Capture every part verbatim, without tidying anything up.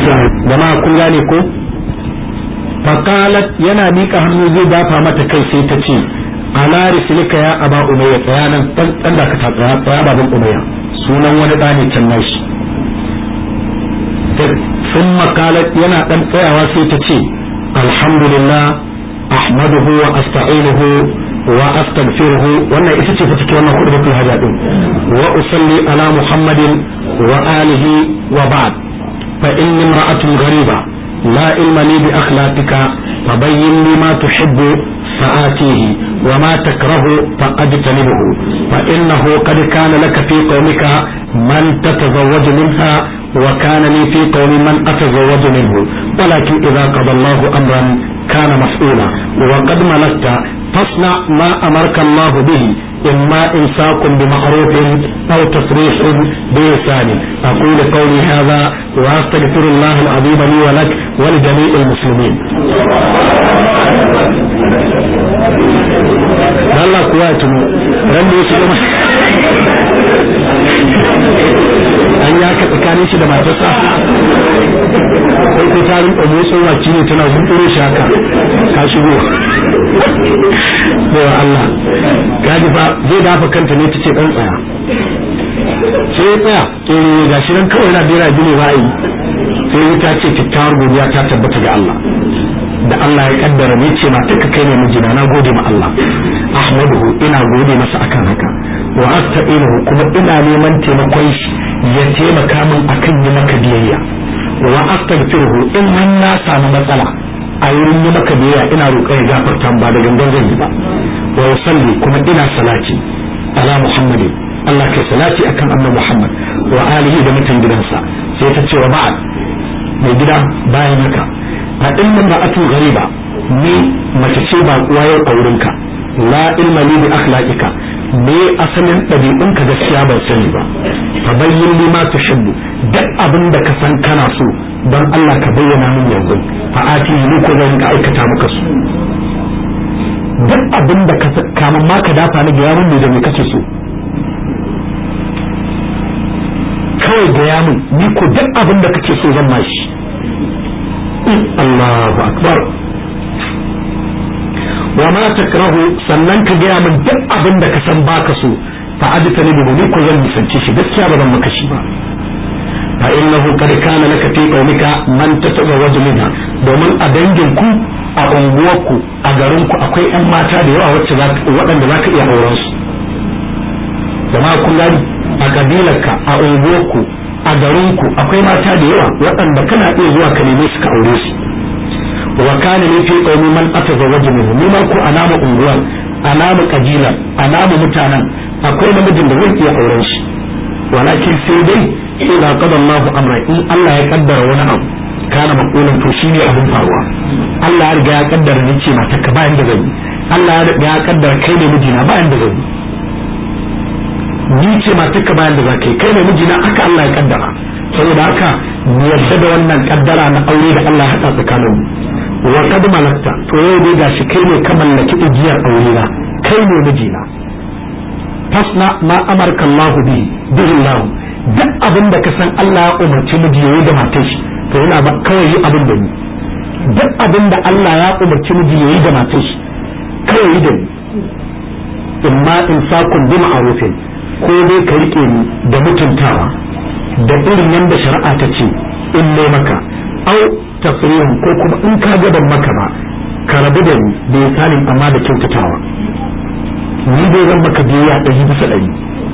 jama'a kun gane ko faqalat yana mika hannu zai dafa mata kai sai ta ce ala rislika ya aba umayya tsaya nan dan da ka tsaya tsaya baban umayya sunan wani dani can nashi sun makalat yana dan tsayawa sai ta ce alhamdulillah ahmaduhu wa asta'inuhu wa astaghfiruhu wannan ita ce fa take wannan khutbatul haja din wa usalli ala muhammadin wa alihi wa ba'd fa inni imra'atun ghariba la ilma li bi akhlaqika fabayyin li ma tuhibbu فآتيه وما تكره فأجتنبه فإنه قد كان لك في قومك من تتزوج منها وكان لي في قوم من أتزوج منه ولكن إذا قضى الله أمرا كان مسؤولا وقد ملكت فاصنع ما أمرك الله به إما إمساك بمعروف أو تصريح بإحسان أقول قولي هذا وأستغفر الله العظيم لي ولك ولجميع المسلمين. Allah kuwa ya tuno ran da yake an ya ka tsakanin shi da matarsa sai ko tarin ɗamo tsowaci ne tana zunturo shi haka ka shigo da Allah gaji fa zai dafa kanta ne tace dan tsaya sai ya tsaya eh gashi nan kawai na bira gine ba yi sai ta ce kyakkyawar godiya ta tabbata ga Allah da Allah ya kaddara ni ce mata ka kai ne mijina na gode ma Allah ahmaduhu ina gode masa akan haka wa asta'inuhu kuma ina neman taimakon shi ya taimaka min akan yi maka biyayya wa astaghfiruhu in man na samu matsala a wurin yi maka biyayya ina roƙon ya gafarta ba da gangan zan yi ba wa usalli kuma ina salati ala muhammadin Allah kai salati akan annabi Muhammad wa alihi da mutan gidansa sai ta ce wa ba'ad mai gida bayan haka a ɗin da atu gariba ni mace ce ba kuwa yau a wurinka la ilma li bi akhlaqika me asalin ɗabi'unka gaskiya ban sani ba fa bayyin li ma tuhibbu duk abin da ka san kana so don Allah ka bayyana min yanzu fa ati ni ko zan ka aikata maka su duk abin da ka kama ma ka dafa ni ga yaron ne da me kace so kawai ga yamin ni ko duk abin da kake so zan mashi Allahu akbar wa ma takrahu sannan ka gaya min duk abin da ka san baka so fa adta ni ni ko zan nisance shi gaskiya ba zan maka shi ba fa innahu qad kana laka fi qawmika man tatazawwaju minha domin a dangin ku a unguwarku a garin ku akwai ƴan mata da yawa wacce za waɗanda zaka iya auren su jama'a kun gani a kabilarka a unguwarku a garinku akwai mata da yawa waɗanda kana iya zuwa ka neme su ka aure su wa kana ne fi qawmi man atazawwaju minhu ni ma ku alama unguwar alama kabila alama mutanen akwai namijin da zai iya auren shi walakin sai dai idza qada Allahu amra in Allah ya kaddara wani abu kana maqulan to shine abin faruwa Allah ya riga ya kaddara ni ce mata ka bayan da zai Allah ya riga ya kaddara kai ne mijina bayan da zai ni ce mata ka bayan da za ka yi kai ne mijina aka Allah ya kaddara saboda haka mu yarda da wannan kaddara na aure da Allah ya haɗa tsakanin mu wa kad malakta to yau dai gashi kai ne ka mallaki igiyar aure na kai ne mijina fasna ma amarka Allah bi bihi Allah duk abin da ka san Allah ya umarci miji yayi da matar shi to yana ba kawai yi abin da ni duk abin da Allah ya umarci miji yayi da matar shi kawai yi da ni imma insakun bi ma'rufin ko dai ka rike ni da mutuntawa da irin yanda shari'a ta ce in ne maka au tafsirin ko kuma in ka ga ban maka ba ka rabu da ni da yasanin amma da kyautatawa ni dai zan maka biya ɗari bisa ɗari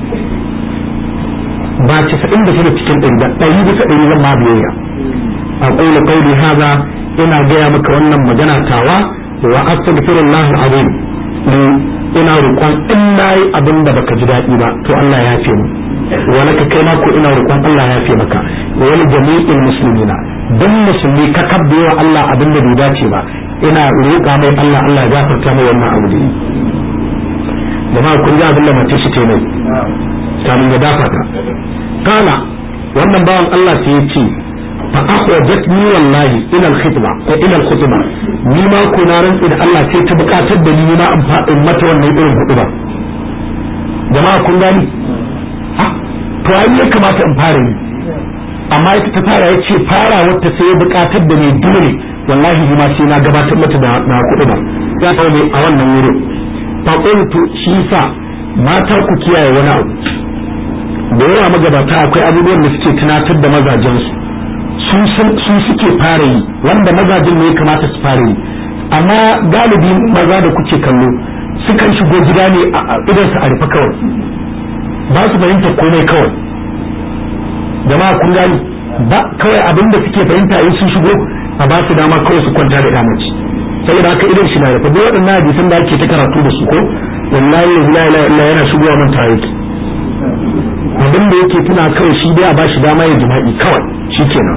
ba casa'in da shida cikin ɗari da ɗari bisa ɗari zan ma biyayya a ƙaula ƙauli haza ina gaya maka wannan magana tawa wa astaghfirullah alazim ina roƙon in nayi abin da baka ji daɗi ba to Allah ya yafe mu wala ka kai ma ko ina roƙon Allah ya yafe maka wani jami'in muslimina dan musulmi ka kabbe wa Allah abin da bai dace ba ina roƙa mai Allah Allah ya gafarta mai wannan abu da jama'a kun ji abin da mace shi ce mai kamin ya dafa ta kana wannan bawan Allah sai ya ce fa akhwajatni wallahi ila al-khitba ko ila al-khutba ni ma ko na rantsi da Allah sai ta bukatar da ni ma an fadin mata wannan irin hutuba jama'a kun gani ah to ai ya kamata in fara yi amma ita ta fara yace fara wata sai ya bukatar da mai dole wallahi ma sai na gabatar mata da na kuɗi ba ya kawo a wannan wurin fa qultu shi sa mata ku kiyaye wani abu da yawa magabata akwai abubuwan da suke tunatar da mazajensu su suke fara yi wanda mazajin ne ya kamata su fara yi amma galibi maza da kuke kallo sukan shigo gida ne a idansu a rufe kawai ba su fahimta komai kawai jama'a kun gani ba kawai abin da suke fahimta in sun shigo a ba su dama kawai su kwanta da damaci saboda haka idan shi na rufe duk waɗannan hadisan da ake ta karatu da su ko wallahi la ilaha illa yana shigowa man tare abin da yake tuna kawai shi dai a bashi dama ya jima'i kawai shikenan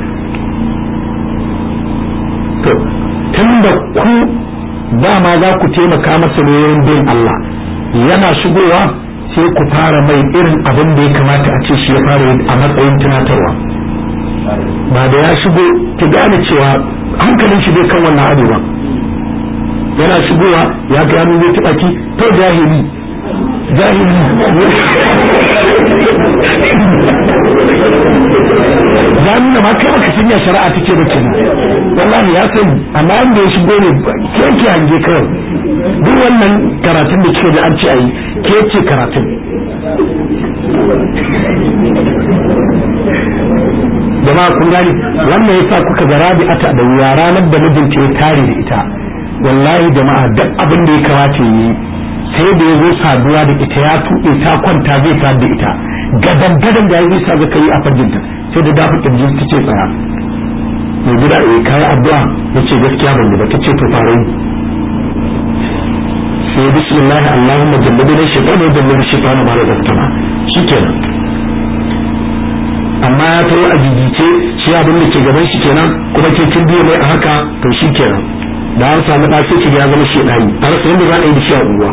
to tunda ku dama za ku taimaka masa ne wurin bin Allah yana shigowa sai ku fara mai irin abin da ya kamata a ce shi ya fara a matsayin tunatarwa ba da ya shigo ki gane cewa hankalin shi bai kan wannan abu ba yana shigowa ya ga mu zai taba ki to jahili jahili zan na ma kai baka sanya shari'a take ba kenan wallahi ya sani amma inda ya shigo ne ke ki hange kawai duk wannan karatun da kike da an ci ayi ke ce karatun jama'a kun gani wannan yasa kuka ga Rabi'ata da ranar da mijinta ya tare da ita wallahi jama'a duk abin da ya kamata yi sai da ya zo saduwa da ita ya tuɓe ta kwanta zai sa da ita gadan gadan da ya zai sa zaka yi a farjinta sai da dafa kirjin ta ce tsaya mai gida eh kai addu'a yace gaskiya ban yi ba tace to fara yi sai bismillah allahumma jannibna shaytan wa jannibna shaytan ma razaqtana shikenan amma ya tawo a jijice shi abin da ke gaban shi kenan kuma ke kin biyo mai a haka to shikenan da an samu da sai ya zama shedani har sai da za a yi da shi a uwa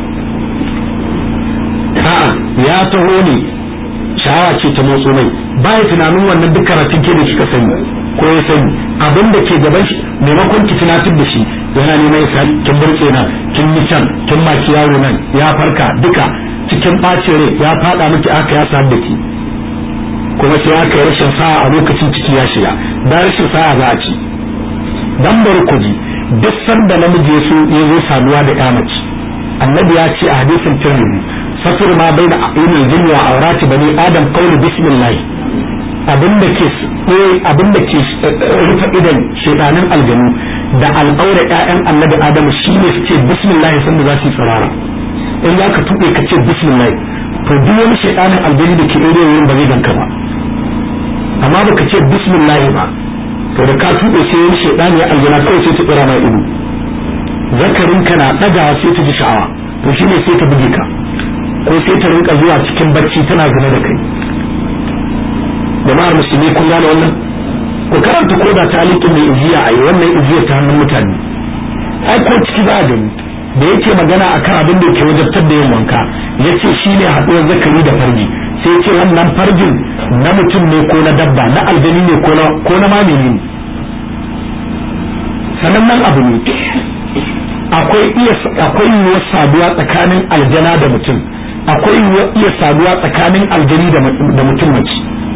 a'a ya taho ne sha'awa ce ta motso mai ba ya tunanin wannan duk karatun ke da kika sani ko ya sani abin da ke gaban shi maimakon ki tunatar da shi yana neman ya kin burtse nan kin yi can kin maki yaro nan ya farka duka cikin bacin rai ya fada miki aka ya samu da ki kuma sai aka yi rashin sa'a a lokacin ciki ya shiga da rashin sa'a za a ci dan barkuji duk sanda namiji ya so ya zo saduwa da ya mace annabi ya ce a hadisin tirmidhi fasir ma baina aqimil jinni wa awrati bani adam qawlu bismillah abinda ke abinda ke rufe idan shedanin aljanu da al'aura ƴaƴan annabi adam shine su ce bismillah sanda za su tsarara in za ka tube ka ce bismillah to duk wani shedanin aljanu da ke ire wurin ba zai ganka ba amma baka ce bismillah ba to da ka tube sai wani shedani ya aljana kawai sai ta tsara mai ido zakarin ka na dagawa sai ta ji sha'awa to shine sai ta buge ka ko sai ta rinka zuwa cikin bacci tana zina da kai jama'ar musulmi kun gane wannan ku karanta ko da talikin mai iziya a yi wannan iziya ta hannun mutane ai ko ciki za a gani da yake magana akan abin da yake wajabtar da yin wanka yace shine haɗuwar zakari da farji sai ce wannan farjin na mutum ne ko na dabba na aljani ne ko na ko na mamini ne sanannen abu ne akwai iya akwai yiwuwar saduwa tsakanin aljana da mutum akwai yiwuwar iya saduwa tsakanin aljani da mutum mace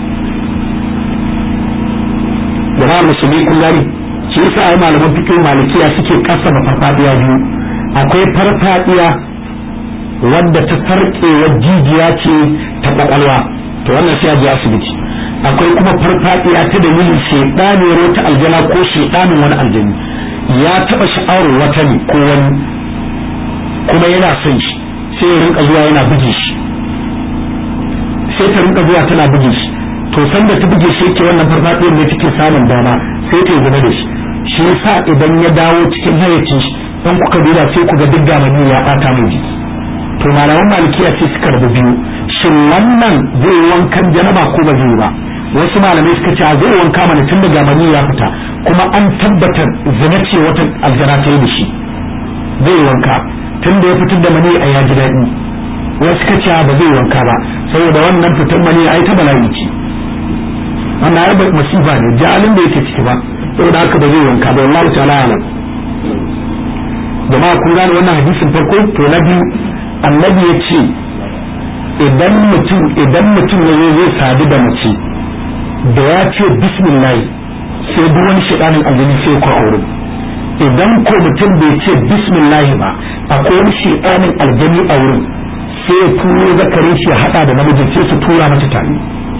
jama'a musulmi kun gani shi yasa ai malaman fiqh malikiya suke kasaba farfadiya biyu akwai farfadiya wadda ta farkewa jijiya ce ta kwakwalwa to wannan sai a je asibiti akwai kuma farfadiya ta dalilin shedaniyar wata aljana ko shedanin wani aljani ya taba sha'awar wata ne ko wani kuma yana son shi sai ya rinka zuwa yana buge shi sai ta rinka zuwa tana buge shi to san da ta buge shi yake wannan farfadiyar ne take samun dama sai ta zama da shi shi yasa idan ya dawo cikin hayyacin shi dan kuka duba sai ku ga duk gamani ya bata mai jiki to malaman malikiya sai suka rabu biyu shin wannan zai wankan janaba ko ba zai ba wasu malamai suka ce zai wanka mana tun da gamani ya fita kuma an tabbatar zina ce wata aljana ta yi da shi zai wanka tun da ya fitar da mani a yaji daɗi wasu suka ce ba zai wanka ba saboda wannan fitar mani ai ta bala'i ce wannan ya ba masifa ne jalin da yake ciki ba saboda haka ba zai wanka ba wallahi ta'ala alam jama'a kun gane wannan hadisin farko to na biyu annabi ya ce idan mutum idan mutum ya zo zai sadu da mace da ya ce bismillah sai duk wani shedanin aljini sai ku aure idan ko mutum bai ce bismillah ba akwai wani shedanin aljini a wurin sai ya turo zakarin shi ya hada da namijin sai su tura mata tare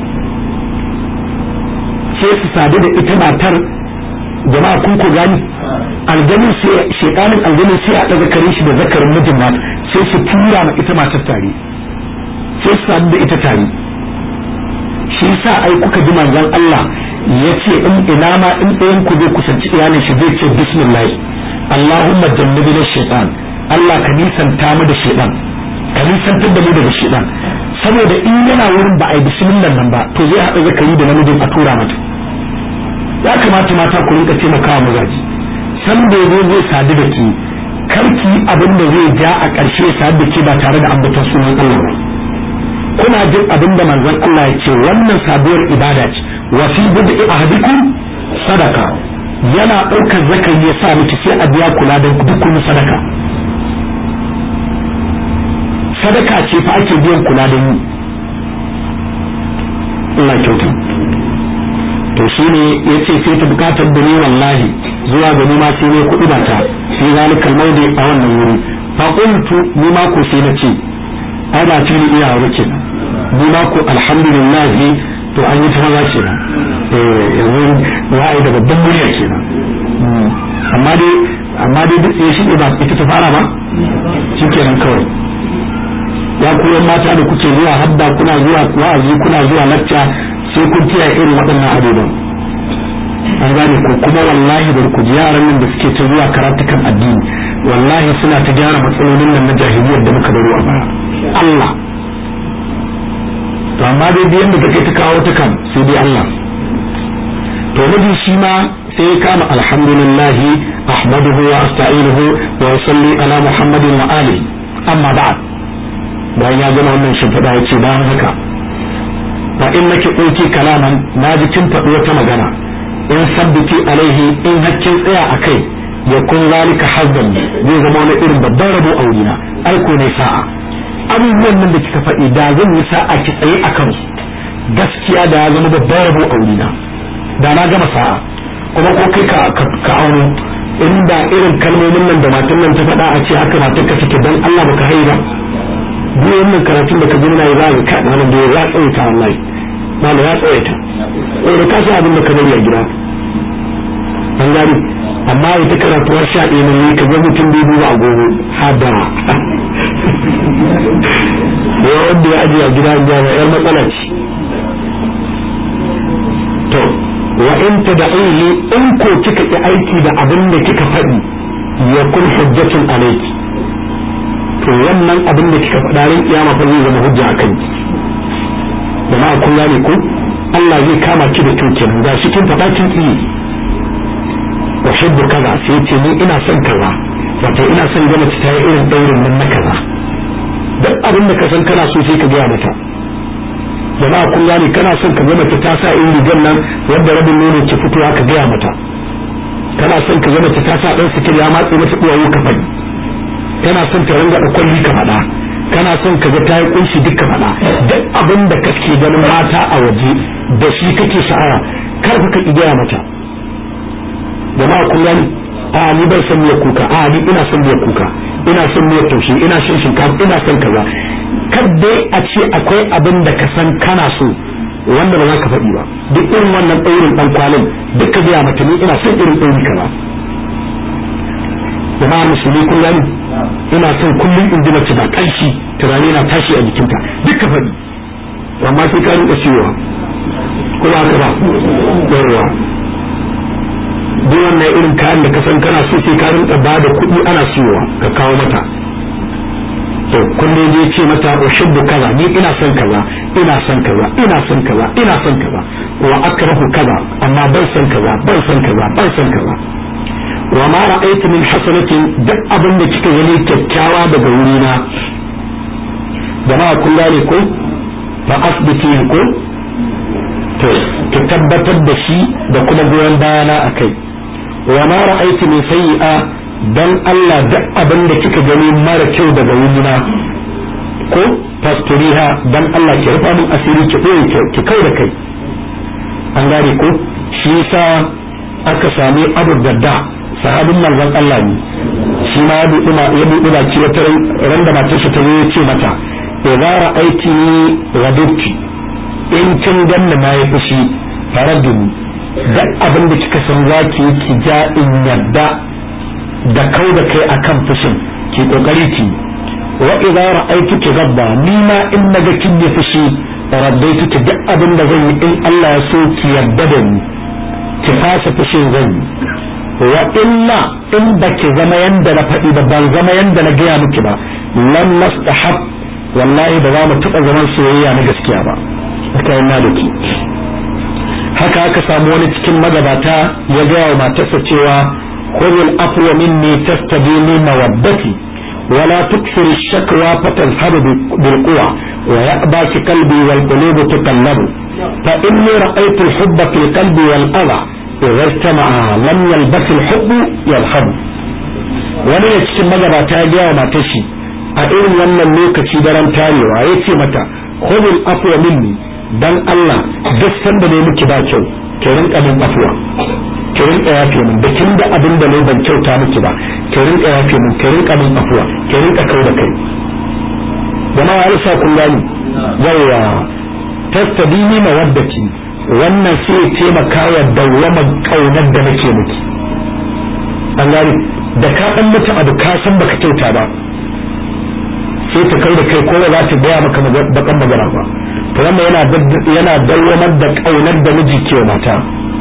sai su sadu da ita matar jama'a kun ku gani aljanin sai shedanin aljanin sai a daga zakarin shi da zakarin mijin mata sai su tura ma ita matar tare sai su sadu da ita tare shi yasa ai kuka ji manzon Allah yace in ina ma in ɗayan ku zai kusanci iyalin shi zai ce bismillah Allahumma jannibna shaytan Allah ka nisanta mu da shaytan ka nisantar da mu daga shaytan saboda in yana wurin ba ai bismillah nan ba to zai haɗa zakari da namijin a tura mata ya kamata mata ku rinka taimakawa mazaji san da yazo zai sadu da ki karki abin da zai ja a ƙarshe sadu da ki ba tare da ambaton sunan Allah ba kuna jin abin da manzon Allah ya ce wannan sabuwar ibada ce wa fi bid'i ahadikum sadaka yana daukar zakari ya sa miki sai a biya kula da dukkan sadaka sadaka ce fa ake biyan kula da ni Allah kyauta to shine yace sai ta bukatar da ni wallahi zuwa ga ni ma sai ne kuɗi ba ta sai zalikal maudi a wannan wuri fa qultu ni ma ko sai na ce ai ba tuni iya wuce ni ma ko alhamdulillah to an yi tawa ce na eh yanzu ra'ayi da babban murya ce na amma dai amma dai duk sai shi ba ita ta fara ba shikenan kawai ya ku yan mata da kuke zuwa hadda kuna zuwa wa'azi kuna zuwa lacca sai kun kiyaye irin waɗannan abubuwan an gane ko kuma wallahi da ku ji yaran nan da suke ta zuwa karatukan addini wallahi suna ta gyara matsalolin nan na jahiliyar da muka baro a baya Allah to amma dai biyan da kake ta kawo ta kan sai dai Allah to miji shi ma sai ya kama alhamdulillah ahmaduhu wa asta'inuhu wa usalli ala muhammadin wa alihi amma ba'd bayan ya gama wannan shimfiɗa ya ce bayan haka fa innaki qulti kalaman naji kin faɗi wata magana in sabbiti alaihi in hakkin tsaya akai ya kun zalika hazdan zai zama wani irin babban rabo a wurina ai ko ne sa'a abubuwan nan da kika faɗi da zan yi sa'a ki tsaye a kansu gaskiya da ya zama babban rabo a wurina da na gama sa'a kuma ko kai ka ka auno inda irin kalmomin nan da matan nan ta faɗa a ce haka matar ka take dan Allah baka haira duk wannan karatun da ka ji na yi za ka kaɗa nan da ya tsawaita wallahi mala ya tsawaita eh ka sa abin da ka bari a gida an gani amma ita karatuwar sha ɗaya ne ka ga mutum bai duba agogo hada ya wanda ya ajiye a gida ya yar matsala ce to wa in tad'ili in ko kika ki aiki da abin da kika faɗi ya kun hujjatun alayki to wannan abin da kika faɗa ran kiyama fa zai zama hujja akan ki jama'a kun gane ko Allah zai kama ki da tukin ga shi kin faɗa kin ki uhibbu kaza sai ce ni ina son kaza wato ina son ga mace ta yi irin daurin nan na kaza duk abin da ka san kana so sai ka ga mata jama'a kun gane kana son ka ga mace ta sa irin rigar nan wanda rabin nono ke fitowa ka ga mata kana son ka ga mace ta sa dan sikir ya matse mata duwawu ka faɗi kana son ta ranga da kwalli ka faɗa kana son ka ga ta yi kunshi duk ka faɗa duk abin da kake ganin mata a waje da shi kake sha'awa kar ka ki gaya mata jama'a kun gani a ni ban san miyar kuka a ni ina son miyar kuka ina son miyar taushe ina son shinkafa ina son kaza kar dai a ce akwai abin da ka san kana so wanda ba za ka faɗi ba duk irin wannan ɗaurin ɗan kwalin duk ka gaya mata ni ina son irin ɗauri kaza jama'a musulmi kun gani ina son kullum in ji mace ba kanshi tunani na tashi a jikinta duk ka faɗi amma sai ka rinka ciwowa ko ba ka ba yawa duk wannan irin kayan da ka san kana so sai ka rinka ba da kuɗi ana siyowa ka kawo mata to kullum zai ce mata ushibbu kaza ni ina son kaza ina son kaza ina son kaza ina son kaza wa akrahu kaza amma ban son kaza ban son kaza ban son kaza wa ma ra'aytu min hasanatin duk abin da kika gani kyakkyawa daga wurina jama'a kun gane ko fa asbiti ko to ki tabbatar da shi da kuma goyon bayana akai wa ma ra'aytu min sayyi'a dan Allah duk abin da kika gani mara kyau daga wurina ko fasturiha dan Allah ki rufa min asiri ki boye ki kai da kai an gane ko shi yasa aka sami Abu Darda sahabin manzon Allah ne shi ma ya buɗe ya buɗe baki wata ran da matarsa ta zo ya ce mata idza ra'aytini ghadabti in kin ganna na yi fushi faradduni duk abin da kika san zaki yi ki ja in yadda da kau da kai akan fushin ki kokari ki wa idza ra'aytuki ghadba ni ma in naga kin yi fushi raddaitu duk abin da zan yi in Allah ya so ki yadda da ni ki fasa fushin zan yi wa illa in baki zama yanda na faɗi ba ban zama yanda na gaya miki ba lan nastahab wallahi ba za mu taɓa zaman soyayya na gaskiya ba haka yana da ki haka aka samu wani cikin magabata ya gaya wa matarsa cewa khudhul afwa minni tastadini mawaddati ولا تكثر الشكوى فتذهب بالقوى ويأباك قلبي والقلوب تقلب فإني رأيت الحب في القلب والأذى إذا اجتمع لم يلبس الحب يرحب wani da cikin magabata ya gaya wa matashi a irin wannan lokaci daren tarewa ya ce mata khudhul afwa minni dan Allah duk sanda ne miki ba kyau ki rinka min afwa ki rinka yafe min da kin da abin da ne ban kyauta miki ba ki rinka yafe min ki rinka min afwa ki rinka kau da kai jama'a alsa kun gani yawa tastadini mawaddati wannan sai ya taimaka wa dawwama kaunar da nake miki an gani da ka dan mutu abu ka san baka kyauta ba sai ta kai da kai ko za ta gaya maka bakan magana ba to wannan yana yana dawwamar da kaunar da miji ke mata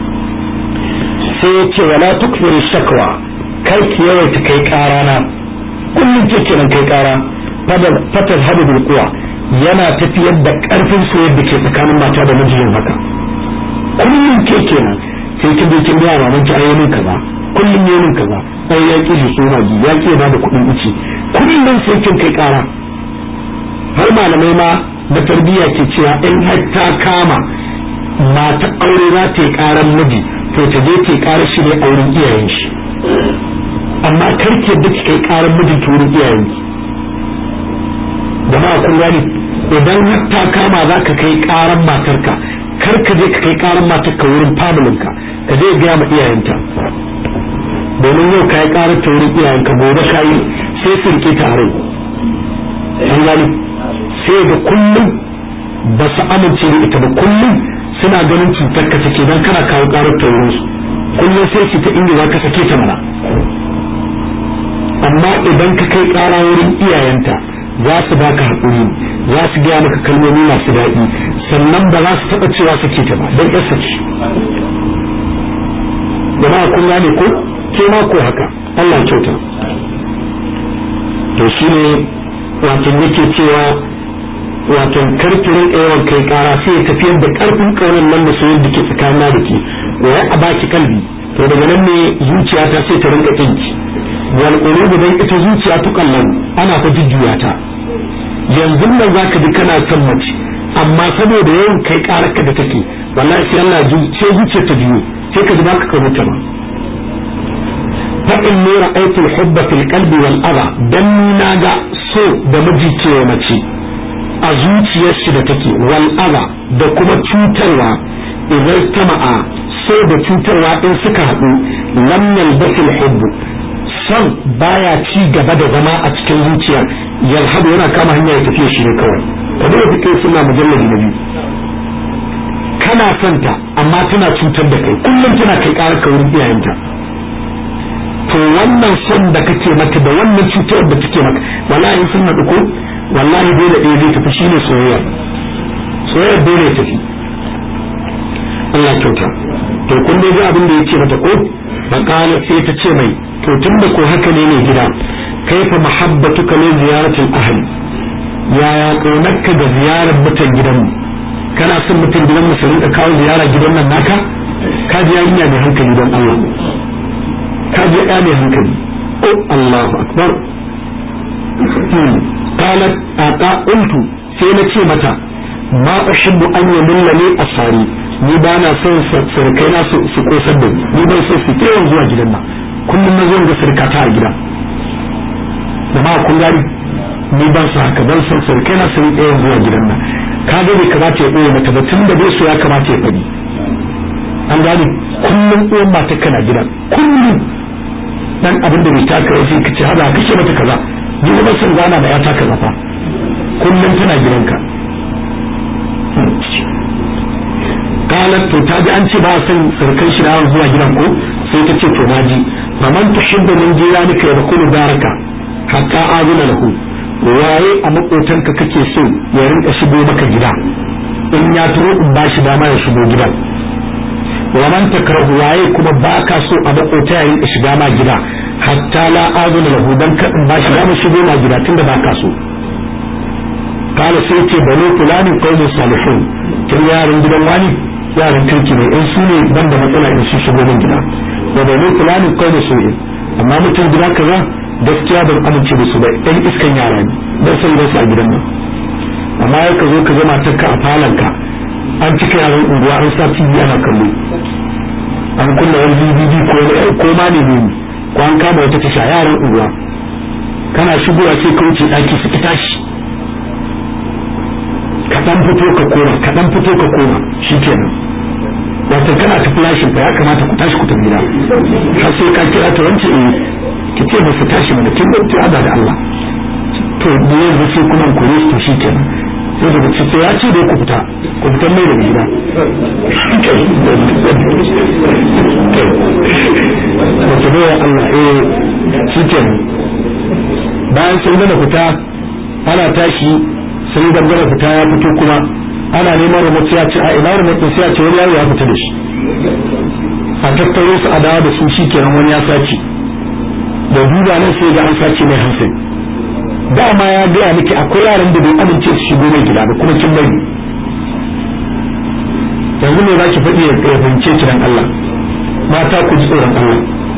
sai yace wala tukfiru shakwa kai ki yawaita kai kara na kullum ke kenan kai kara fadal fatal hadu bil quwa yana tafiyar da karfin soyayya da ke tsakanin mata da miji yin haka kullum ke kenan sai kin je kin biya maman ki ayyukan kaza kullum ne min kaza ai ya ki su soma ji ya ki ba da kudin ici kullum sai kin kai kara har malamai ma da tarbiyya ke cewa in har ta kama mata aure za ta yi karan miji to ta je ta yi karar shi ne a wurin iyayen shi amma karki yadda ki kai karar mijin ta wurin iyayen ki jama'a kun gani idan har ta kama za ka kai karan matarka kar ka je ka kai karan matarka wurin familin ka ka je gaya ma iyayenta domin yau ka yi karar ta wurin iyayenka gobe ka yi sai sun ke tare an gani sai da kullum ba su amince da ita ba kullum suna ganin cutar ka take dan kana kawo karar ta wurin su kullum sai su ta inda za ka sake ta mana amma idan ka kai kara wurin iyayenta za su baka haƙuri za su gaya maka kalmomi masu daɗi sannan ba za su taɓa cewa sake ta ba don ƙasa ce jama'a kun gane ko ke ma ko haka Allah kyauta to shine wato yake cewa wato karkirin yawan kai kara sai tafiyar da karfin kaunar nan da soyayya da ke tsakanin da ke waya a baki kalbi to daga nan ne zuciya ta sai ta rinka kinki wal qulubu dan ita zuciya ta kallon ana fa jujjuya ta yanzu nan zaka ji kana son mace amma saboda yawan kai kararka da take wallahi sai Allah ji sai zuciya ta juyo sai ka ji baka kawo ta ba fa inni ra'aytu al-hubba fil qalbi wal adha dan naga so da miji ce mace a zuciyar shi da take wal adha da kuma cutarwa idan tama'a so da cutarwa din suka haɗu lam yalbas al-hubb son baya ci gaba da zama a cikin zuciya yalhadu yana kama hanya ya tafiya shi ne kawai kada ya fike suna mujalladi na biyu kana son ta amma tana cutar da kai kullum tana kai ƙarar ka wurin iyayenta to wannan son da kake mata da wannan cutar da take maka wallahi sun haɗu ko wallahi dole ɗaya zai tafi shine soyayya soyayya dole ya tafi Allah kyauta to kun dai ga abin da yake mata ko faqala sai ta ce mai to tunda ko haka ne ne gida kaifa mahabbatuka li ziyaratil ahli yaya kaunarka ga ziyarar mutan gidanmu kana son mutan gidanmu su rinka kawo ziyara gidan nan naka ka ji yarinya mai hankali don Allah ka ji ya mai hankali oh Allahu akbar qalat aqa qultu sai na ce mata ma uhibbu an yamulla li asari ni ba na son sarkai na su su kosar da ni ban so su kewan zuwa gidan nan kullum na zo ga sarkata a gida jama'a kun gari ni ban sa haka ban son sarkai na su kewan zuwa gidan nan ka ga bai kamata ya ɓoye mata ba tun da bai so ya kamata ya faɗi an gane kullum uwan matar kana gidan kullum dan abin da bai taka sai ka ce haɗa kashe mata kaza ni kuma san gana da ya taka kaza fa kullum tana gidanka kalan to ta ji an ce ba san sarkan shi da zuwa gidan ko sai ta ce to naji faman tuhibbu min jiranika yadkhulu daraka hatta azuna lahu waye a makotanka kake so ya rinka shigo maka gida in ya turo in ba shi dama ya shigo gidan wa man takrahu waye kuma baka so a makota ya rinka shiga ma gida hatta la azuna lahu dan ka in ba shi dama shigo ma gida tunda baka so kala sai ce bani fulani qaumun salihun kin yaran gidan wani yaran kirki ne in su ne ban da matsala in su shigo min gida wa bani fulani qaumun su'in amma mutum gida kaza gaskiya ban amince da su ba ɗan iskan yara ne dan san da su a gidan nan amma ya ka zo ka zama takka a falanka an cika yaran unguwa an sa T V ana kallo an kunna wani D V D ko ko ma ne ne ko an kama wata tasha yaran unguwa kana shigowa sai ka wuce daki su tashi ka dan fito ka koma ka dan fito ka koma shikenan wato kana ta flashin fa ya kamata ku tashi ku tafi gida har sai ka kira ta wance eh ki ce musu tashi mana kin da ta da Allah to ne yanzu sai kuma ku ne to shikenan sai daga cikin ya ce dai ku fita ku fita mai da gida wato bai Allah eh shikenan bayan sai da fita ana tashi sai dangana fita ya fito kuma ana neman remote ya ce a ina remote sai ya ce wani yaro ya fita da shi a tattaro su a dawo da su shikenan wani ya sace da duba nan sai ga an sace mai hamsin dama ya gaya miki akwai yaran da bai amince su shigo mai gida ba kuma kin bari yanzu ne za ki faɗi ya fahimce ki dan Allah mata ku ji tsoron Allah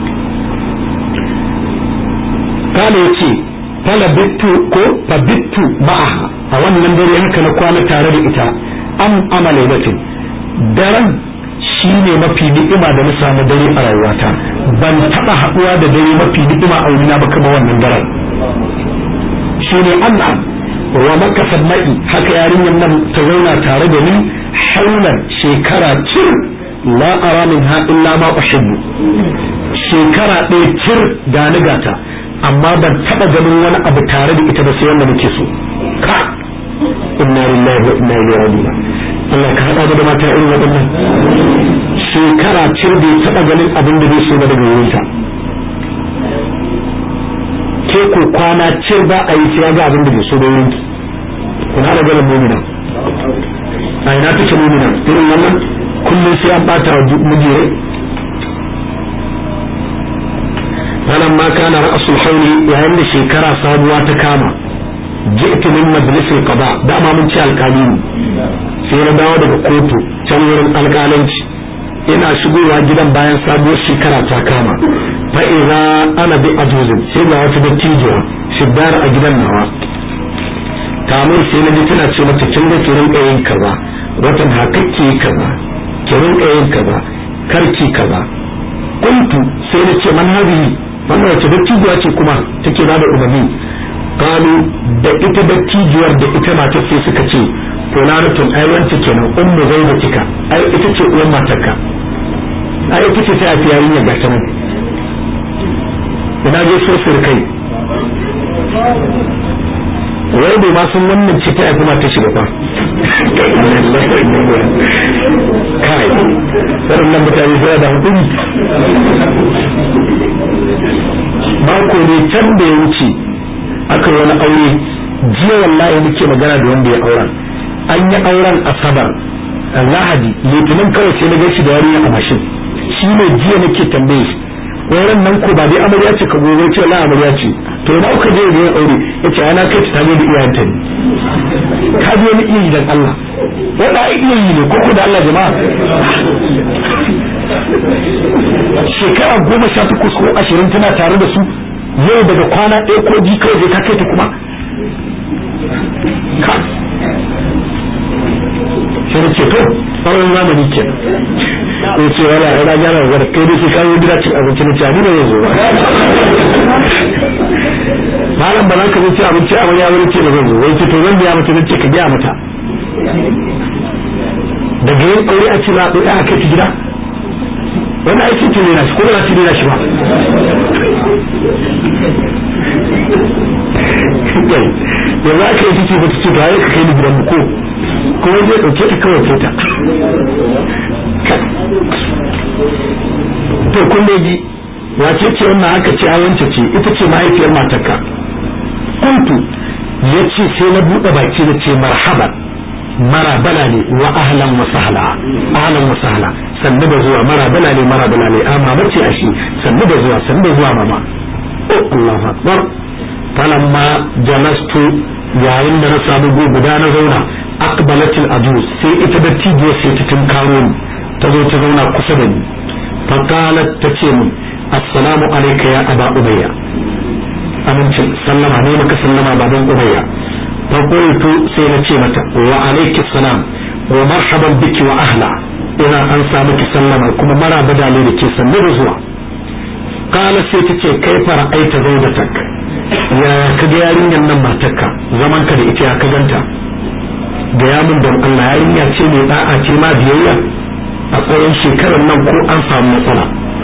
kana yace fala bittu ko fa bittu ma'aha a wannan dare haka na kwana tare da ita am amalailatin daren shine mafi ni'ima da na samu dare a rayuwata ban taba haduwa da dare mafi ni'ima a wurina ba kamar wannan daren shine Allah wa makasad mai haka yarinyar nan ta zauna tare da ni haulan shekara cir la ara minha illa ma uhibbu shekara ɗaya cir ga ni gata amma ban taba ganin wani abu tare da ita ba sai wanda nake so ka inna lillahi wa inna ilaihi raji'un Allah ka hada da mata irin waɗannan shekara cir bai taba ganin abin da bai so ba daga wurin ta ke ko kwana cir ba a yi sai ga abin da bai so da wurin ki kuna da ganin mu'mina a ina take mu'mina irin wannan kullum sai an bata wa mujire wannan ma kana ra'sul hawli yayin da shekara sabuwa ta kama ji'tu min majlis al-qada dama mun ci alƙali sai na dawo daga kotu can wurin alƙalanci ina shigowa gidan bayan sabuwar shekara ta kama fa idza ana bi ajuzin sai ga wata dattijuwa shiddar a gidan nawa kamar sai na ji tana ce mata kin ga kirin kayin kaza watan hakakke kaza kirin kayin kaza karki kaza kuntu sai na ce man hadihi wannan wace dattijuwa ce kuma take ba da umarni kalu da ita dattijuwar da ita matar sai suka ce fulanatun ai wance kenan ummu zaidatika ai ita ce uwan matarka ai ita ce ta fi yarinya ga ta nan ina je sosai kai wai bai ma sun wannan ce ta fi matar shi ba fa kai waɗannan mutane suna da hukumi mako ne can da ya wuce aka wani aure jiya wallahi muke magana da wanda ya auren an yi auren asabar lahadi litinin kawai sai na gaishe da yarinya a mashin shi ne jiya nake tambaye shi wurin nan ko ba dai amarya ce ka gobe ce la amarya ce to na uka je da ya aure yace ana kai ta ne da iyayenta ne ka je ni iya dan Allah wanda ai iya yi ne ko da Allah jama'a shekara goma sha takwas ko ashirin tana tare da su yau daga kwana ɗaya ko ji kawai zai ka kai ta kuma ka sai da ce to tsawon zamani ke ko ce wala ina gyara wa kai dai sai kawo gida cin abinci na ci ba zai zo ba malam ba za ka zo ci abinci a wani yawon ce ba zan zo wai ce to zan biya mata zan ce ka biya mata daga yin aure a ci za a ɗaya a kai ta gida wani aiki ce rena shi ko ba ta rena shi ba da za ka yi ciki ba ta ce ba ya ka kai ni gidan ko kuma zai ɗauke ta kawai ke ta to kun da ji wace ce wannan aka ce awance ce ita ce mahaifiyar matarka kuntu ya ce sai na buɗe baki da ce marhaban marabala ne wa ahlan wa sahla ahlan wa sahla sannu da zuwa marabala ne marabala ne amma bace a shi sannu da zuwa sannu da zuwa mama oh Allahu akbar falamma jalastu yayin da na samu go guda na zauna aqbalatil ajuz sai ita da tijo sai ta tunkaro ni ta zo ta zauna kusa da ni fa qalat tace min assalamu alayka ya aba ubayya amincin sallama ne maka sallama baban ubayya fa qultu sai na ce mata wa alayki salam wa marhaban biki wa ahla ina an samu ki sallama kuma maraba da ne ke sannu da zuwa qala sai tace kai fara aita zaudatak ya kaga yarinyar nan matarka zaman ka da ita ya ka ganta ga yamin don Allah yarinya ce ne da'a ce ma biyayya a tsawon shekarar nan ko an samu matsala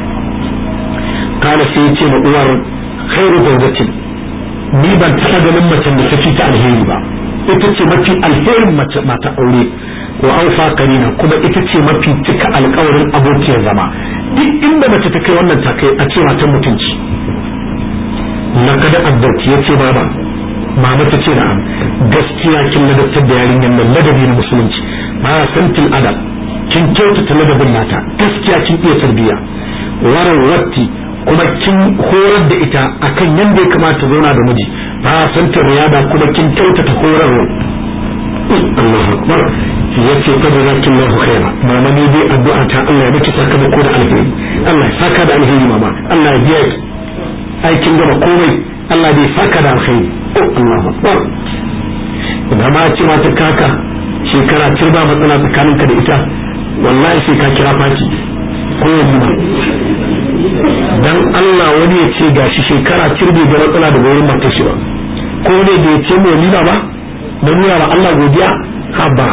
qala sai ce ma uwar khairu zawjatin ni ban taɓa ganin macen da take ta alheri ba ita ce mafi alherin mace mata aure wa aufa karina kuma ita ce mafi cika alƙawarin abokiyar zama duk inda mace ta kai wannan ta kai a ce matan mutunci laqad addati yace baba mama ta ce na'am gaskiya kin ladabtar da yarinyar nan ladabi na musulunci ma santil adab kin kyautata ladabin nata gaskiya kin iya tarbiyya warawatti kuma kin horar da ita akan yanda ya kamata zauna da miji ba san ta riyada kuma kin kyautata horarwa Allahu akbar yace fa jazakallahu khaira mama ne dai addu'a ta Allah ya miki sakamako da alheri Allah ya saka da alheri mama Allah ya biya ki aikin gaba komai Allah bai saka da alheri Allahu akbar da ma ce mata kaka shekara turba matsala tsakaninka da ita wallahi sai ka kira fati ko yamma dan Allah wani ya ce gashi shekara turbe da matsala da wurin matar shi ba ko ne da ya ce mu lina ba da nuna ba Allah godiya haba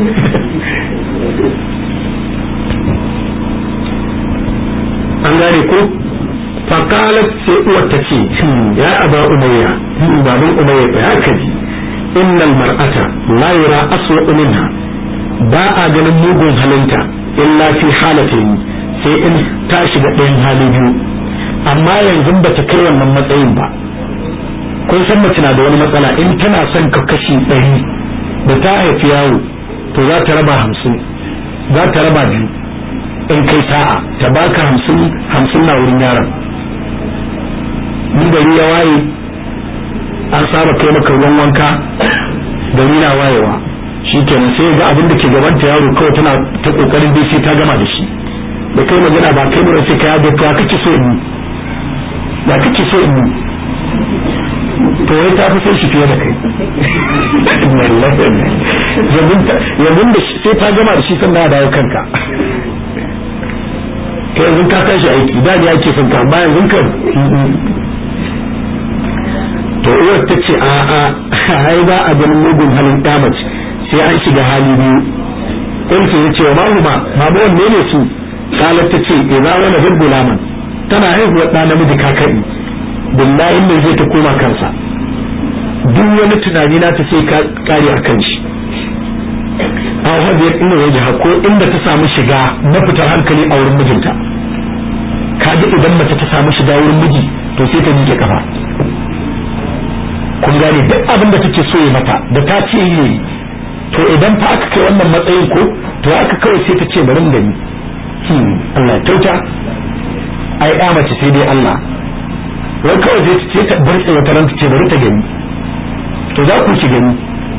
an gane ko fakalat sai uwar ta ce ya aba umayya baban umayya ba haka ji innal mar'ata la yura aswa minha ba a ganin mugun halinta illa fi halatin sai in ta shiga ɗayan hali biyu amma yanzu ba ta kai wannan matsayin ba kun san mace na da wani matsala in tana son ka kashi ɗari da ta haifi yawo to za ta raba hamsin za ta raba biyu in kai sa'a ta baka hamsin hamsin na wurin yaron in gari ya waye an saba kai maka ruwan wanka gari na wayewa shi kenan sai ga abin da ke gabanta yaro kawai tana ta kokarin dai sai ta gama da shi da kai magana ba kai ne sai ka yado ka kake so in da kake so in to wai ta fi son shi fiye da kai yabin da sai ta gama da shi kan da dawo kanka kai yanzu ka tashi aiki da ne ake son ka amma yanzu kan to uwar ta ce a a hai ba a ganin mugun halin damace sai an shiga hali biyu kuntu ya ce wa mahuma babu wanne ne su kalar ta ce idza wala gulaman tana haihuwar ɗa namiji kakari billahi ne zai ta koma kansa duk wani tunani na ta sai ka kare a kan shi aw hadiyar inda waje ko inda ta samu shiga na fitar hankali a wurin mijinta kaga idan mace ta samu shiga wurin miji to sai ta miƙe kafa kun gane duk abin da take so ya mata da ta ce yi to idan fa aka kai wannan matsayin ko to aka kawai sai ta ce bari da ni hmm Allah ya tauta ai ya mace sai dai Allah wai kawai zai ce ta bar tsaye ta ranta ce bari ta gani to za ku ci gani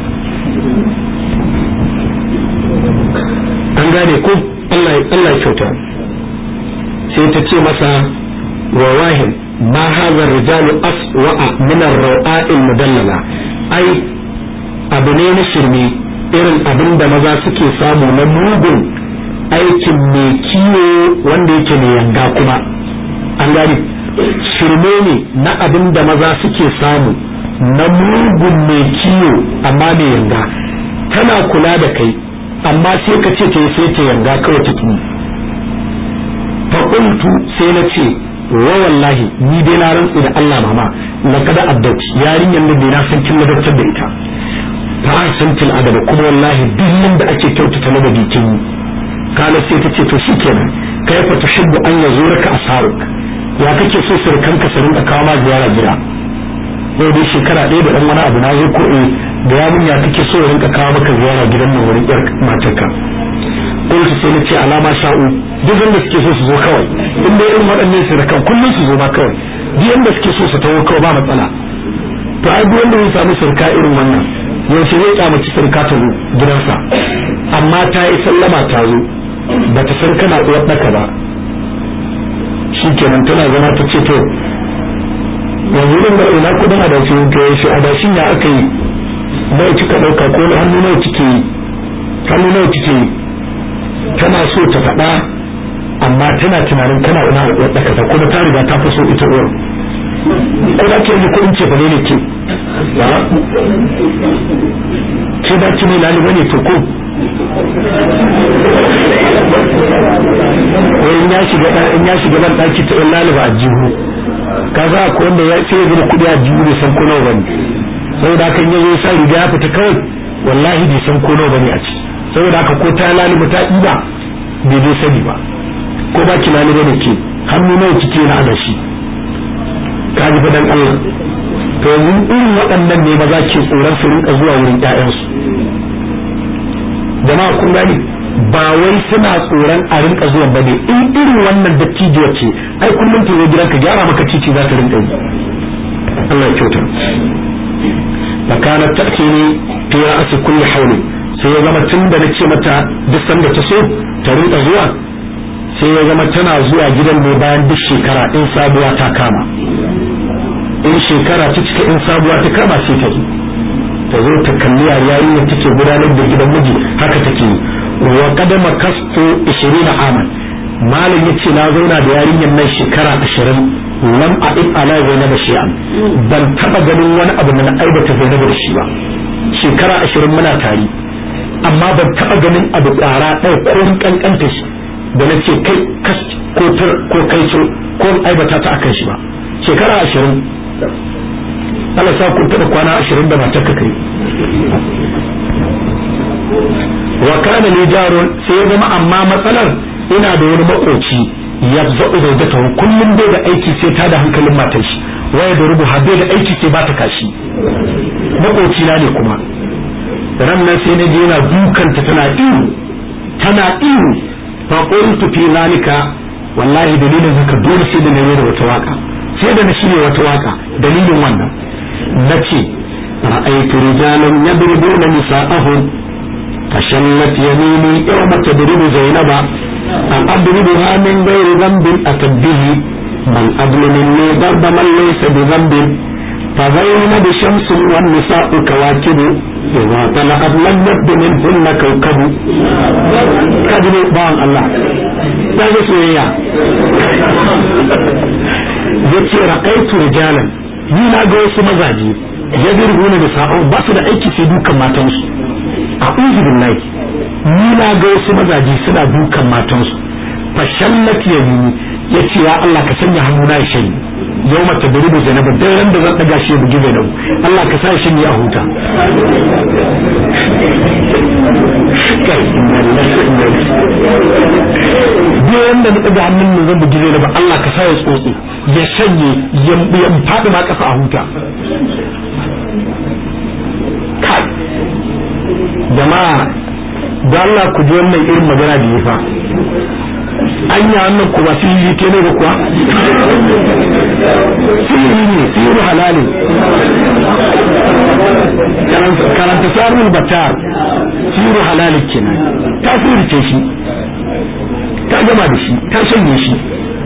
an gane ko Allah Allah ya kyauta sai ta ce masa wa wahim ma hadha ar-rijalu aswa'a min ar-rawa'il mudallala ai abu ne na shirme irin abin da maza suke samu na mugun aikin mai kiwo wanda yake mai yanga kuma an gane shirme ne na abin da maza suke samu na mugun mai kiwo amma mai yanga tana kula da kai amma sai ka ce ta yi sai ta yanga kawai ta tuni fa qultu sai na ce wa wallahi ni dai na rantsi da Allah mama laqad addati yarinyan da bai na san kin ladabtar da ita fa santil adaba kuma wallahi dillin da ake kyautata na da bikin kana sai ta ce to shikenan kai fa tushibbu an yazuraka asaruk ya kake so surkanka su rinka kawo ma ziyara gida yau dai shekara ɗaya da ɗan wani abu na zo ko eh da ya mun ya kake so rinka kawo maka ziyara gidan nan wurin yar matarka kullu sai na ce alama sha'u duk wanda suke so su zo kawai in dai irin waɗannan surkan kullum su zo ma kawai duk wanda suke so su tawo kawai ba matsala to ai duk wanda ya samu surka irin wannan yaushe zai kyamaci surka ta zo gidansa amma ta yi sallama ta zo ba ta san kana uwar ɗaka ba shikenan tana zama ta ce to yanzu din da ina kudin adashi ka yi shi adashin ya aka yi nawa kika dauka ko na hannu nawa kike yi hannu nawa kike yi tana so ta faɗa amma tana tunanin kana ina wadda ka ta kuma ta riga ta fi so ita uwar ko da ke yi kudin ce ba ne ke ba ke da ki ne laliba ne to ko in ya shiga in ya shiga ban daki ta laliba a jihu kaza ko wanda ya sai ya kudi a jihu bai san ko nawa bane saboda kan yazo sai riga ya fita kawai wallahi bai san ko nawa bane a ci saboda haka ko ta laliba ta iba bai dai sani ba ko ba ki laliba ne ke hannu nawa kike na adashi ka ji fadan Allah to yanzu irin waɗannan ne maza ke tsoron su rinka zuwa wurin ƴaƴansu jama'a kun gani ba wai suna tsoron a rinka zuwa ba ne in irin wannan dattijuwa ce ai kullum ta zo gidanka gyara maka titi za ta rinka yi Allah ya kyauta fa kana ta'tini fi ra'si kulli hawli sai ya zama tun da nace mata duk sanda ta so ta rinka zuwa sai ya zama tana zuwa gidan ne bayan duk shekara in sabuwa ta kama in shekara ta cika in sabuwa ta kama sai ta zo ta zo ta kalli yayin da take gudanar da gidan miji haka take wa kadama kastu ishirin aman malam yace na zauna da yarinyar nan shekara ashirin lam a'ib ala zainab shay'an ban taba ganin wani abu na aibata zainab da shi ba shekara ashirin muna tare amma ban taba ganin abu ƙara ɗaya ko kankanta shi da nace kai kas ko tar ko kai ko aibata ta akan shi ba shekara ashirin Allah sa ku taba kwana ashirin da matar ka kai wa kana li jarun sai ya zama amma matsalar ina da wani makoci yabza'u zawjatahu kullum bai da aiki sai ta da hankalin matar shi waya da rubu bai da aiki sai ba ta kashi makoci na ne kuma rannan sai na je yana dukanta tana ihu tana ihu fa qultu fi zalika wallahi dalilin haka dole sai da na yi da wata waka sai da na shirye wata waka dalilin wannan nace ra'aytu rijalan yadribuna nisa'ahum fashallat yamini yawma tadribu zainaba an adribuha min ghairi dhanbin atabbihi man adlu minni darba man laysa bi dhanbin فزينب شمس والنساء كواكب إذا طلعت لم يبد منهن كوكب كذب بان الله هذا سويا yace raqaitu rijalan ni na ga wasu mazaje yadirguna da sa'o ba su da aiki sai dukan matansu a'udhu billahi ni na ga wasu mazaje suna dukan matansu fashallat yamini yace ya Allah ka sanya hannu na shi yau mata da rubu zainabu dan ran da zan daga shi bugi zainabu Allah ka sa shi ne a huta duk wanda na daga hannun nan zan bugi zainabu Allah ka sa ya tsotse ya shanye ya fadi ma kasa a huta kai jama'a da Allah ku ji wannan irin magana da yafa anya wannan ku ba su yi ke ne ba kuwa sihiri ne sihiru halali karanta sarun batar sihiru halali kenan ta sirrice shi ta gama da shi ta shanye shi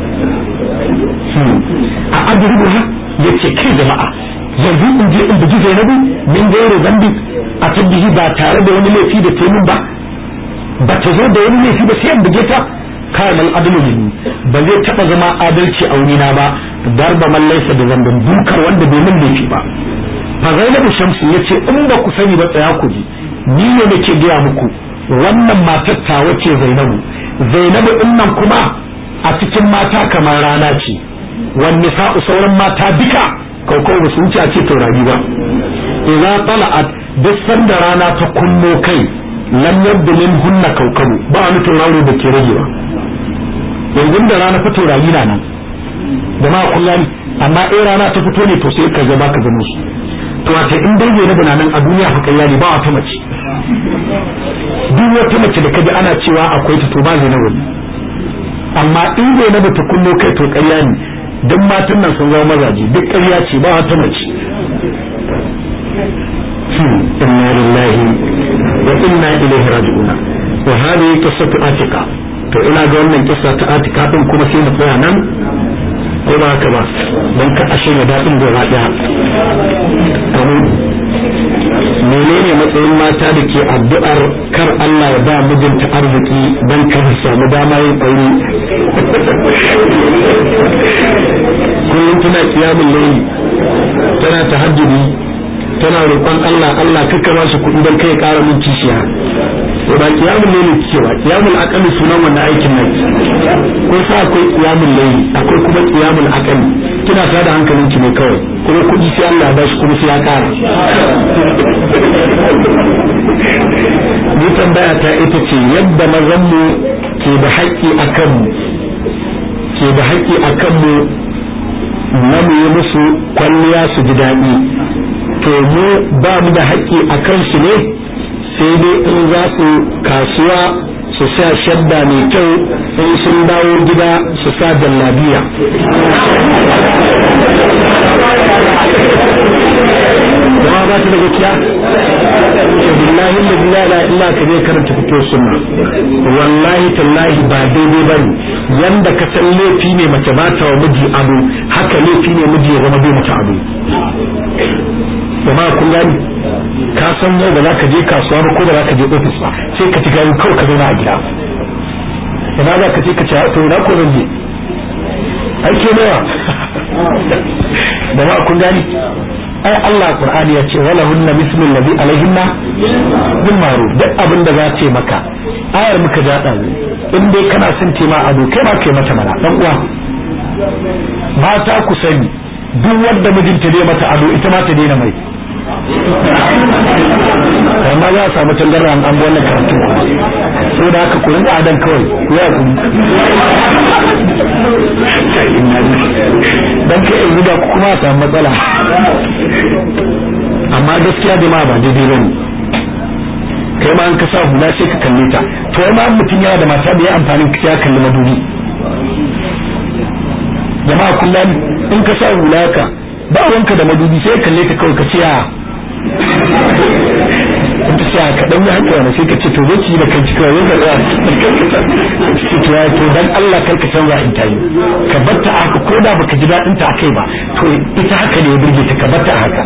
a adrubu ha yace kai jama'a yanzu in je in bugi Zainabu min gairo zambi a tabbihi ba tare da wani laifi da taimun ba ba ta zo da wani laifi ba sai in buge ta kayan adlu minni ba zai taba zama adalci a wurina ba darba man laysa da zambin dukar wanda bai min laifi ba fa Zainabu Shamsu yace in ba ku sani ba tsaya ku ji ni ne nake gaya muku wannan matar ta wace Zainabu Zainabu din nan kuma a cikin mata kamar rana ce wani sa'u sauran mata duka kaukau ba su wuce a ce taurari ba idza tala'at duk sanda rana ta kunno kai lam yabdu min hunna kaukabu ba wani tauraro da ke ragewa yanzu da rana fa taurari na nan da ma kullum amma in rana ta fito ne to sai ka zama ka gano su to wace in dai ne na nan a duniya fa kayya ne ba wata mace duk wata mace da kaji ana cewa akwai ta to ba zai na wani amma in zai na bata kunno kai to ƙarya ne duk matan nan sun zama mazaje duk ƙarya ce ba wata mace inna lillahi wa inna ilaihi raji'un wa hadhihi qissatu atika to ina ga wannan kissa ta atika din kuma sai mu tsaya nan ko ba haka ba dan ka ashe da dadin gaba daya amin menene matsayin mata da ke addu'ar kar Allah ya ba mijinta arziki dan kar su samu dama yin aure kullum tana kiyamul layli tana tahajjudi tana roƙon Allah Allah kaka ba shi kuɗi dan kai ƙara min kishiya to ba kiyamul layli kike ba kiyamul aqali sunan wannan aikin naki ko sa akwai kiyamul layli akwai kuma kiyamul aqali kina ta da hankalin ki ne kawai kuma kuɗi sai Allah ba shi kuma sai ya ƙara ni tambaya ta ita ce yadda mazan mu ke da haƙƙi akan mu ke da haƙƙi akan mu na mu yi musu kwalliya su ji daɗi to mu ba mu da haƙƙi a kansu ne sai dai in za su kasuwa su sa shadda mai kyau in sun dawo gida su sa jallabiya ba ba ta da gaskiya billahi la ilaha illa ka je karanta fito sunna wallahi tallahi ba daidai bane yanda ka san laifi ne mace ba ta wa miji abu haka laifi ne miji ya zama bai mata abu kuma kun gani ka san yau da zaka je kasuwa ba ko da zaka je office ba sai ka tiga kawai ka zauna a gida ina za ka je ka ci to na ko zan je ake nawa da ba kun gani ai Allah Qur'ani ya ce wala hunna mislu allazi alaihinna bil ma'ruf duk abin da za ce maka ayar muka ja da in dai kana son tema ado kai ma kai mata mana dan uwa mata ku sani duk wanda mijinta zai mata ado ita ma ta daina mai amma za a samu tangarra an abu wannan karatu so da haka ku rinka adan kawai ya ku dan kai in da ku kuma samu matsala amma gaskiya da ma ba daidai bane kai ma an ka sa hula sai ka kalle ta to ma mutum yana da mata da ya amfanin ka ya kalli madubi jama'a kullum in ka sa hula ka ba wanka da madubi sai kalle ta kawai ka ce a ta ce ka dan yi hankali ne sai ka ce to zai ci da kanci kawai yanka da to ya to dan Allah kar ka canza in tayi ka batta haka ko da baka ji dadin ta akai ba to ita haka ne ya burge ta ka batta haka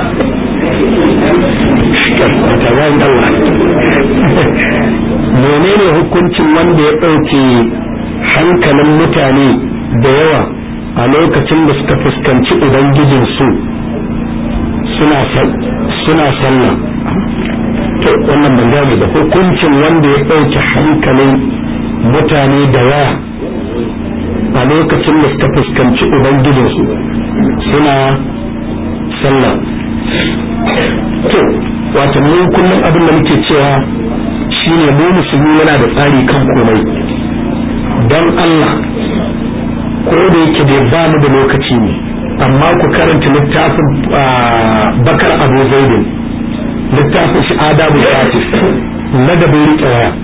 menene hukuncin wanda ya dauke hankalin mutane da yawa a lokacin da suka fuskanci ubangijinsu suna suna sallah to wannan ban gane da hukuncin wanda ya ɗauki hankalin mutane da yawa a lokacin da suka fuskanci ubangijinsu suna sallah to wato mun kullum abin da muke cewa shine mu musulmi yana da tsari kan komai don Allah ko da yake da ba mu da lokaci ne amma ku karanta littafin Bakar Abu Zaidin littafin shi Adabu Fatif na da bai rike waya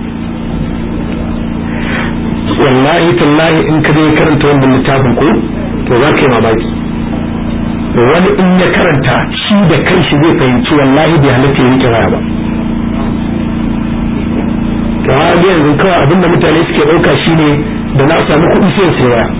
wallahi tallahi in ka je karanta wannan littafin ko to za ka yi mamaki wani in ya karanta shi da kanshi zai fahimci wallahi bai halatta ya rike waya ba to ha yanzu kawai abinda mutane suke ɗauka shine da na samu kuɗi sai sai waya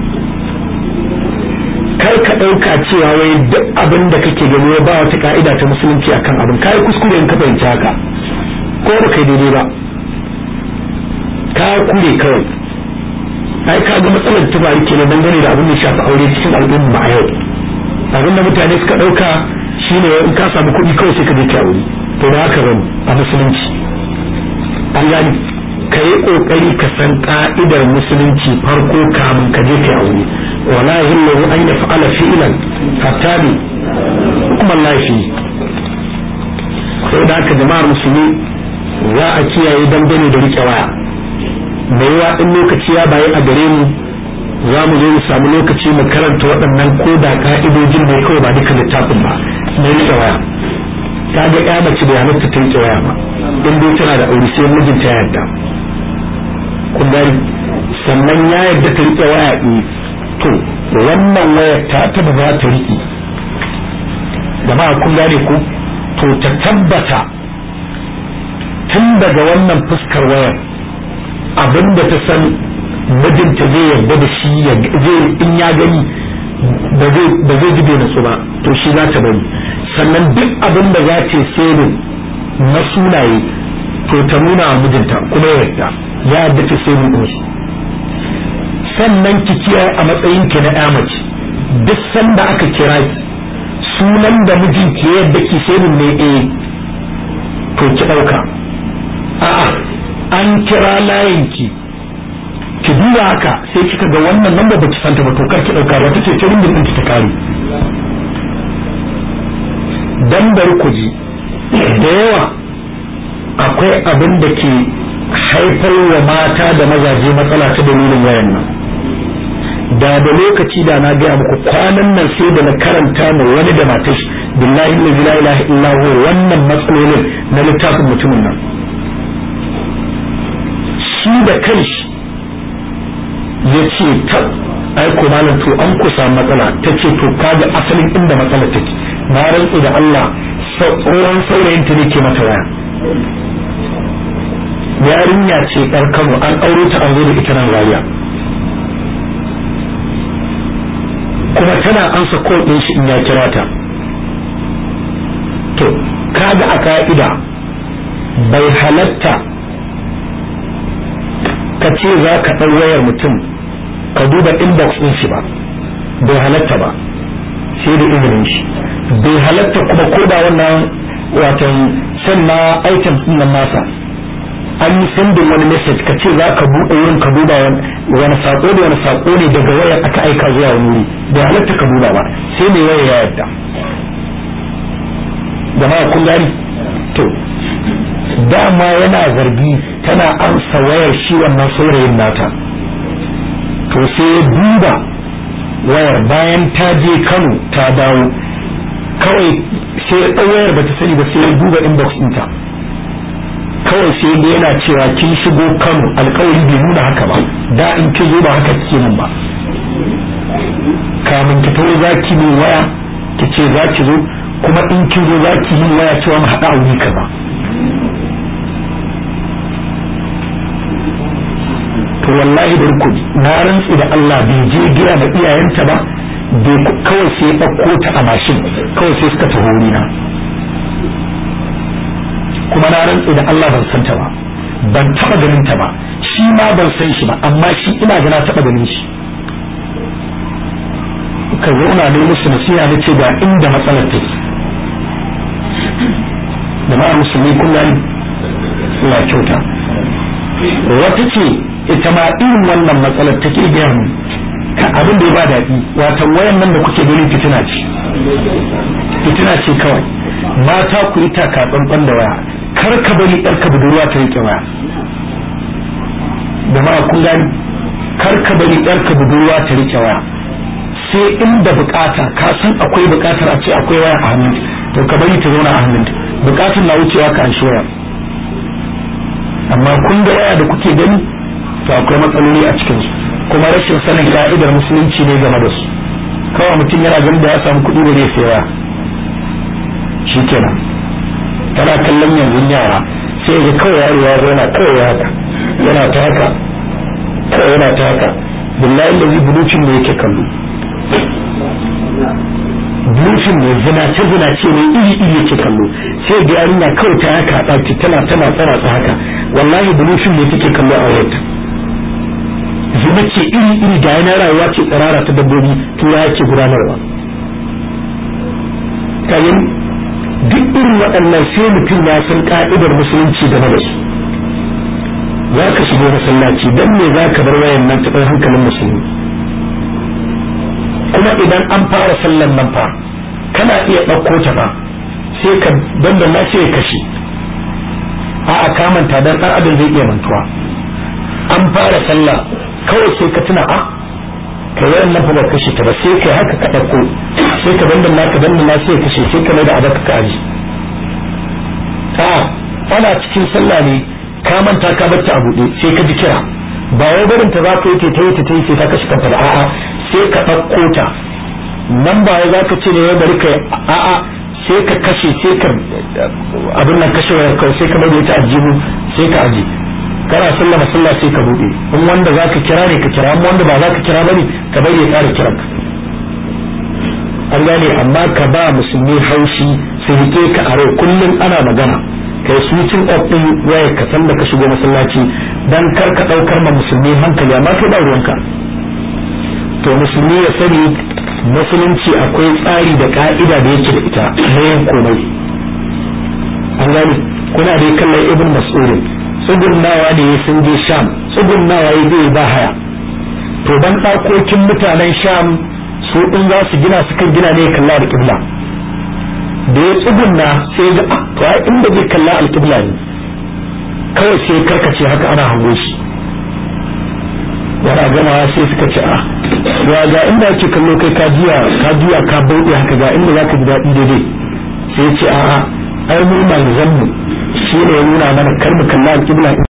kar ka ɗauka cewa wai duk abin da kake gani ba wata ka'ida ta musulunci akan abin kai kuskure in ka fahimci haka ko ba kai daidai ba ka kure kawai ai ka ga matsalar ta bari kenan dangane da abin da ya shafi aure cikin al'umma a yau abin da mutane suka ɗauka shine in ka samu kuɗi kawai sai ka je ki aure to ba haka bane a musulunci an gani ka yi kokari ka san ka'idar musulunci farko kamun ka je kai aure wala yahillu an yaf'ala fi'lan hatta bi kuma lafi sai da haka jama'ar musulmi za a kiyaye dangane da rike waya mai yawa in lokaci ya bayi a gare mu za mu zo mu samu lokaci mu karanta waɗannan ko da ka'idojin ne kawai ba duka littafin ba na rike waya ta ga ya mace bai halatta ta rike waya ba in dai tana da aure sai mijinta ya yarda kun gani sannan ya yarda ta rike waya ɗin to wannan waya ta taba za ta rike jama'a kun gane ko to ta tabbata tun daga wannan fuskar wayar abinda ta san mijinta zai yarda da shi zai in ya gani ba zai ji bai natsu ba to shi za ta bari sannan duk abin da za ta yi na sunaye to ta nuna wa mijinta kuma ya yarda ya yarda ta sai din shi sannan ki kiyaye a matsayin ki na mace duk sanda aka kira ki sunan da mijinki ya yarda ki sai ne eh to ki dauka a'a an kira layin ki ki duba haka sai kika ga wannan lamba baki santa ba to kar ki dauka ba tace kirin din ki ta kare dan bari ku ji da yawa akwai abin da ke haifar wa mata da mazaje matsala ta dalilin wayan nan da da lokaci da na gaya muku kwanan nan sai da na karanta mu wani da matashi billahi la ilaha illa huwa wannan matsalolin na littafin mutumin nan shi da kanshi ya ce ta aiko malam to an kusa matsala ta ce to kaga asalin inda matsala take na rantsu da Allah tsoron saurayin ta ne ke mata waya yarinya ce ɗar Kano an aure ta an zo da ita nan rariya kuma tana ansa call ɗin shi in ya kira ta to kaga a ka'ida bai halatta ka ce za ka ɗau wayar mutum ka duba inbox ɗin shi ba bai halatta ba sai da izinin shi bai halatta kuma ko da wannan watan san na item ɗin nan nasa an yi sendin wani message ka ce za ka buɗe wurin ka duba wani sako da wani sako ne daga wayar aka aika zuwa wani wuri bai halatta ka duba ba sai mai wayar ya yarda jama'a kun gani to dama yana zargi tana amsa wayar shi wannan saurayin nata to sai ya duba wayar bayan ta je Kano ta dawo kawai sai ya wayar bata sani ba sai ya duba inbox ɗinta kawai sai da yana cewa kin shigo Kano alƙawari bai nuna haka ba da in ki zo ba haka kike nan ba kamin ki tawo zaki min waya ki ce zaki zo kuma in kin zo zaki min waya cewa mu haɗa aure kaza to wallahi da rukuni na rantsi da Allah bai je gida da iyayenta ba bai kawai sai ɗauko ta a mashin kawai sai suka taho na kuma na rantsi da Allah ban san ta ba ban taba ganin ta ba shi ma ban san shi ba amma shi ina ga na taba ganin shi ka zauna ne musu nasiha na ce ga inda matsalar take jama'ar musulmi kun gani Allah kyauta wata ce ita ma irin wannan matsalar take gaya mu ka abin da ya ba daɗi wato wayan nan da kuke gani fitina ce fitina ce kawai mata ku yi taka tsantsan da waya kar ka bari ɗarka budurwa ta rike waya jama'a kun gani kar ka bari ɗarka budurwa ta rike waya sai inda bukata ka san akwai bukatar a ce akwai waya a hannun to ka bari ta zauna a hannun bukatun na wucewa ka an waya amma kun ga waya da kuke gani to akwai matsaloli a cikin su kuma rashin sanin ka'idar musulunci ne game da su kawai mutum yana ganin da ya samu kuɗi da zai sai waya shikenan tana kallon yanzu yara sai ga kawai yaro ya yana kawai ya haka yana ta haka kawai yana ta haka billahi lazi bulucin ne yake kallo bulucin ne zinace zinace ne iri iri yake kallo sai ga yarinya kawai ta haka a ɗaki tana tana tsara ta haka wallahi bulucin ne take kallo a wayarta zuba ce iri iri ga yana rayuwa ce tsarara ta dabbobi tura yake gudanarwa kayan duk irin waɗannan sai mutum ya san ka'idar musulunci game da su za ka shigo masallaci dan me za ka bar wayan nan ta hankalin musulmi kuma idan an fara sallan nan fa kana iya ɗauko ta fa sai ka dandana sai ya kashe a a kamanta dan ɗan adam zai iya mantuwa an fara sallah kawai sai ka tuna a ka wayan nan fa ba kashe ta ba sai kai haka ka ɗauko sai ka dandana ka dandana sai ya kashe sai ka mai da abaka ka aji a ana cikin sallah ne ka manta ka bar ta a buɗe sai ka ji kira ba wai barin ta za ka yi ta yi ta yi sai ta kashe kanta da a'a sai ka ɗauko ta nan ba wai za ka ce ne ya bari ka a'a sai ka kashe sai ka abin nan kashe wayar kawai sai ka bari ta ajihu sai ka aji kana sallama sallah sai ka buɗe in wanda za ka kira ne ka kira amma wanda ba za ka kira bane ka bari ya ƙara kiran ka an gane amma ka ba musulmi haushi su rike ka a rai kullum ana magana kai switching off din waya ka san da ka shigo masallaci dan kar ka daukar ma musulmi hankali amma kai ba ruwanka to musulmi ya sani musulunci akwai tsari da ka'ida da yake da ita na yin komai an gani kuna da kallon ibn mas'ud tsugunnawa ne sun je sham tsugunnawa ya zai ba haya to dan dakokin mutanen sham su din za su gina su kan gina ne kalla da kibla da ya tsugunna sai ga to ai inda zai kalla alƙibla ne kawai sai karkace haka ana hango shi yana gama sai suka ce a ya ga inda ake kallo kai ka jiya ka jiya ka bauɗe haka ga inda zaka ji daɗi daidai sai ya ce a'a ai mu malzammu shi ne ya nuna mana kar mu kalla alƙibla